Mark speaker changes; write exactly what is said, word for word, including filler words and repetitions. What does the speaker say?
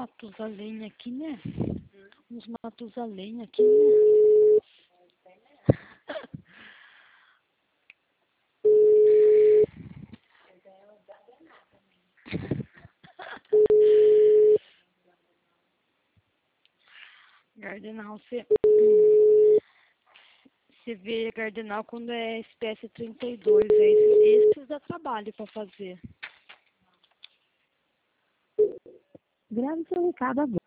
Speaker 1: Matusalém aqui, né? Uns Matusalém aqui, né? Cardenal, você... Você vê cardenal quando é espécie trinta e dois, é esses, esses dá trabalho para fazer.
Speaker 2: Grave seu recado agora.